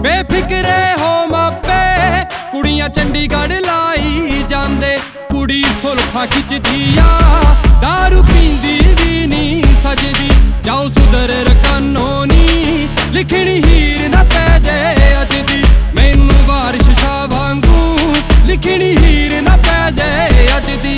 बेफिक्रे हो मापे कुड़ियां चंडीगढ़ लाई जांदे कुड़ी सुल्फा खिचदी आ दारू पींदी भी नी सजदी जाओ सुधर कानूनी लिखनी हीर ना पै जाए अज दी मैनू बारिश शाह वांगू लिखनी हीर ना पै जाए अज दी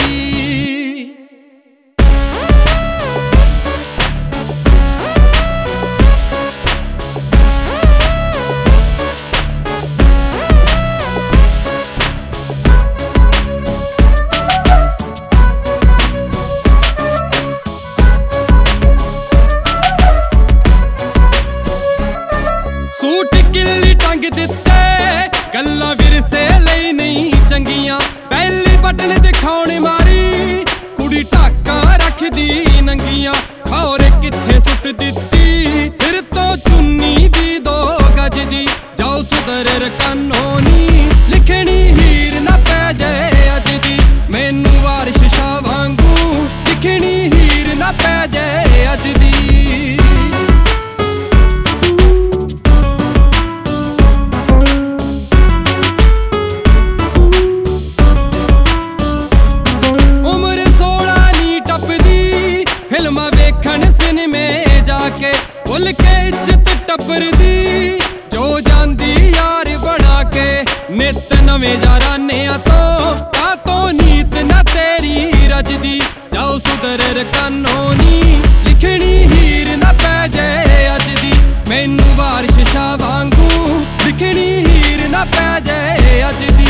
सूट किल्ली टंग दिते गल्लां विरसे लई नहीं चंगियां पहली बटन दिखाउण मारी कुड़ी ढाका रखदी नंगियां और किथे सुट दिती सिर तो चुन्नी भी 2 गज दी जाओ सुधर कानूनी लिखनी हीर ना पै जाए अज दी मैनू बारिश शाह वांगू लिखनी हीर ना पै जाए अज दी फिल्म वेखण सिनेमे जाके भुल के इज्जत टब्बर दी जो जांदी यार बना के नित नवे याराने तो नीत ना तेरी रजदी जाओ सुधर कानूनी लिखनी हीर ना पै जाए अज दी मैनू बारिश शाह वांगू लिखनी हीर ना पै जाए अज दी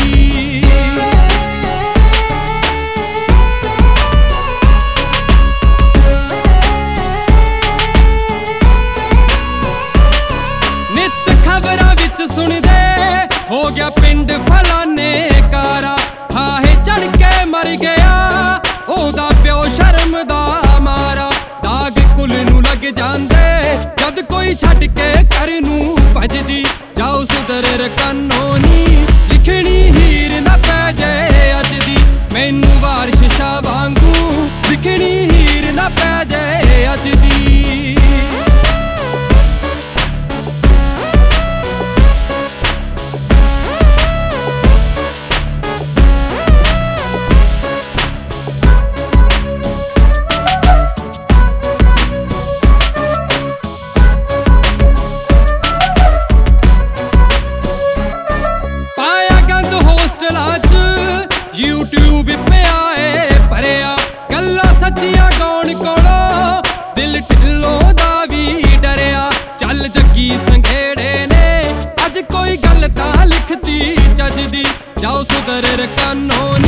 सुनदे हो गया पिंड फलाने कारा हाहे चढ़ के मर गया ओदा प्यो शर्म दा मारा दाग कुल नू लग जांदे जद कोई छड़ के घर नू भजदी जाओ सुधर कानूनी लिखनी हीर ना पै जाए अज दी मैनू बारिश शाह वांगू लिखनी हीर ना पै जाए अज दी YouTube पे आए भरिया गल्लां सच्चियां गौण कोलो दिल ढिल्लों दा भी डरिया चल जग्गी संघेड़े ने अज कोई गल तां लिखती जजदी जाओ सुधर कानूनी